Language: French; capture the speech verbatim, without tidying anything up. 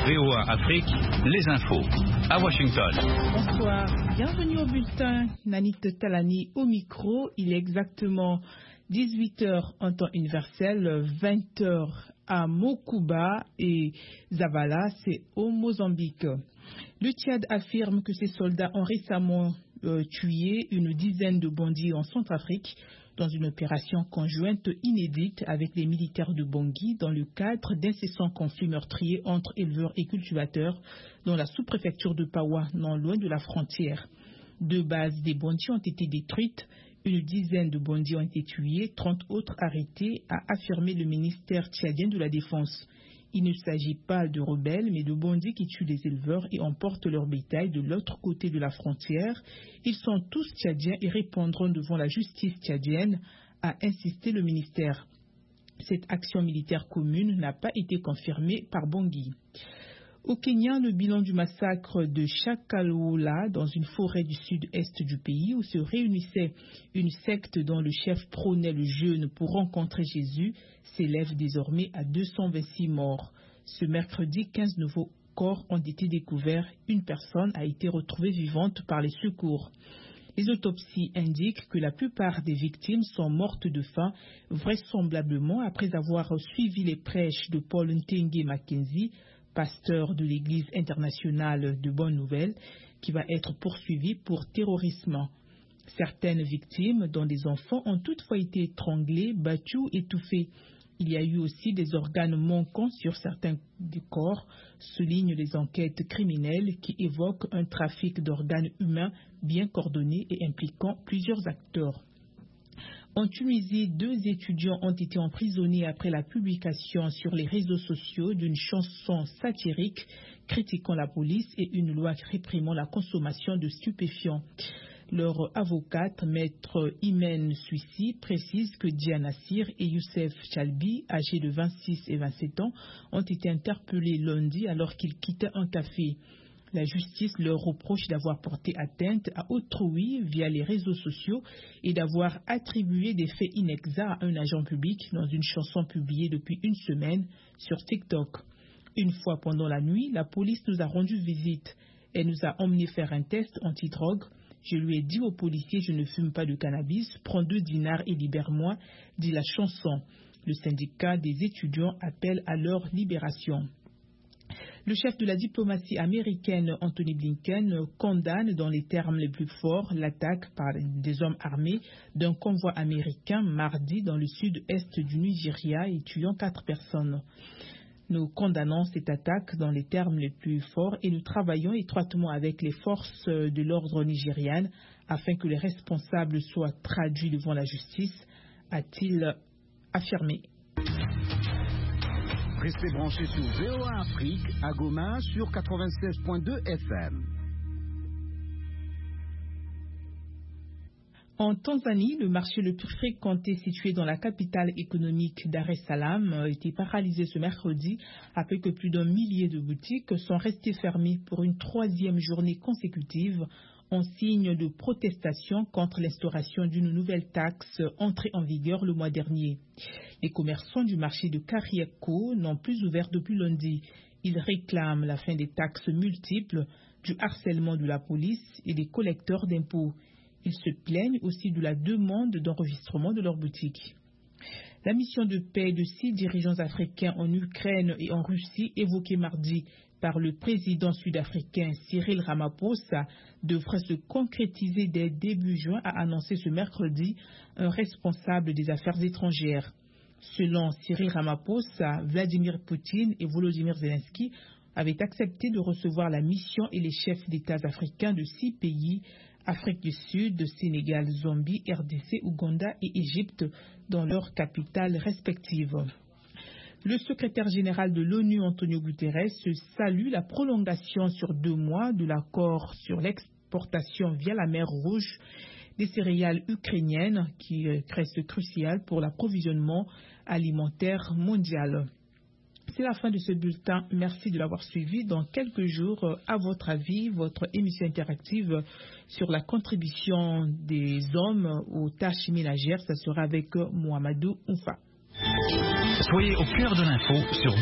V O A Afrique, les infos à Washington. Bonsoir, bienvenue au bulletin. Nanit Talani au micro. Il est exactement dix-huit heures en temps universel, vingt heures à Mokuba et Zavala, c'est au Mozambique. Le Tchad affirme que ses soldats ont récemment euh, tué une dizaine de bandits en Centrafrique dans une opération conjointe inédite avec les militaires de Bangui dans le cadre d'incessants conflits meurtriers entre éleveurs et cultivateurs dans la sous-préfecture de Pawa, non loin de la frontière. Deux bases des bandits ont été détruites, une dizaine de bandits ont été tués, trente autres arrêtés, a affirmé le ministère tchadien de la Défense. Il ne s'agit pas de rebelles, mais de bandits qui tuent des éleveurs et emportent leur bétail de l'autre côté de la frontière. Ils sont tous tchadiens et répondront devant la justice tchadienne, a insisté le ministère. Cette action militaire commune n'a pas été confirmée par Bangui. Au Kenya, le bilan du massacre de Shakahola dans une forêt du sud-est du pays où se réunissait une secte dont le chef prônait le jeûne pour rencontrer Jésus s'élève désormais à deux cent vingt-six morts. Ce mercredi, quinze nouveaux corps ont été découverts. Une personne a été retrouvée vivante par les secours. Les autopsies indiquent que la plupart des victimes sont mortes de faim, vraisemblablement après avoir suivi les prêches de Paul Ntenge Mackenzie, pasteur de l'Église internationale de Bonne Nouvelle, qui va être poursuivi pour terrorisme. Certaines victimes, dont des enfants, ont toutefois été étranglées, battues, étouffées. Il y a eu aussi des organes manquants sur certains des corps, soulignent les enquêtes criminelles qui évoquent un trafic d'organes humains bien coordonné et impliquant plusieurs acteurs. En Tunisie, deux étudiants ont été emprisonnés après la publication sur les réseaux sociaux d'une chanson satirique critiquant la police et une loi réprimant la consommation de stupéfiants. Leur avocate, maître Imen Suissi, précise que Diana Sir et Youssef Chalbi, âgés de vingt-six et vingt-sept ans, ont été interpellés lundi alors qu'ils quittaient un café. La justice leur reproche d'avoir porté atteinte à autrui via les réseaux sociaux et d'avoir attribué des faits inexacts à un agent public dans une chanson publiée depuis une semaine sur TikTok. Une fois pendant la nuit, la police nous a rendu visite. Elle nous a emmenés faire un test anti-drogue. Je lui ai dit au policier, je ne fume pas de cannabis, prends deux dinars et libère-moi, dit la chanson. Le syndicat des étudiants appelle à leur libération. Le chef de la diplomatie américaine, Anthony Blinken, condamne dans les termes les plus forts l'attaque par des hommes armés d'un convoi américain mardi dans le sud-est du Nigeria et tuant quatre personnes. Nous condamnons cette attaque dans les termes les plus forts et nous travaillons étroitement avec les forces de l'ordre nigérianes afin que les responsables soient traduits devant la justice, a-t-il affirmé. Restez branchés sur V O A Afrique à Goma sur quatre-vingt-seize point deux F M. En Tanzanie, le marché le plus fréquenté situé dans la capitale économique Dar es Salaam a été paralysé ce mercredi après que plus d'un millier de boutiques sont restées fermées pour une troisième journée consécutive en signe de protestation contre l'instauration d'une nouvelle taxe entrée en vigueur le mois dernier. Les commerçants du marché de Kariako n'ont plus ouvert depuis lundi. Ils réclament la fin des taxes multiples, du harcèlement de la police et des collecteurs d'impôts. Ils se plaignent aussi de la demande d'enregistrement de leurs boutiques. La mission de paix de six dirigeants africains en Ukraine et en Russie, évoquée mardi par le président sud-africain Cyril Ramaphosa, devrait se concrétiser dès début juin, a annoncé ce mercredi un responsable des affaires étrangères. Selon Cyril Ramaphosa, Vladimir Poutine et Volodymyr Zelensky avaient accepté de recevoir la mission et les chefs d'État africains de six pays, Afrique du Sud, Sénégal, Zambie, R D C, Ouganda et Égypte, dans leurs capitales respectives. Le secrétaire général de l'ONU, Antonio Guterres, salue la prolongation sur deux mois de l'accord sur l'exportation via la mer Rouge des céréales ukrainiennes qui reste crucial pour l'approvisionnement alimentaire mondial. C'est la fin de ce bulletin. Merci de l'avoir suivi. Dans quelques jours, à votre avis, votre émission interactive sur la contribution des hommes aux tâches ménagères, ça sera avec Mohamedou Oufa. Soyez au cœur de l'info sur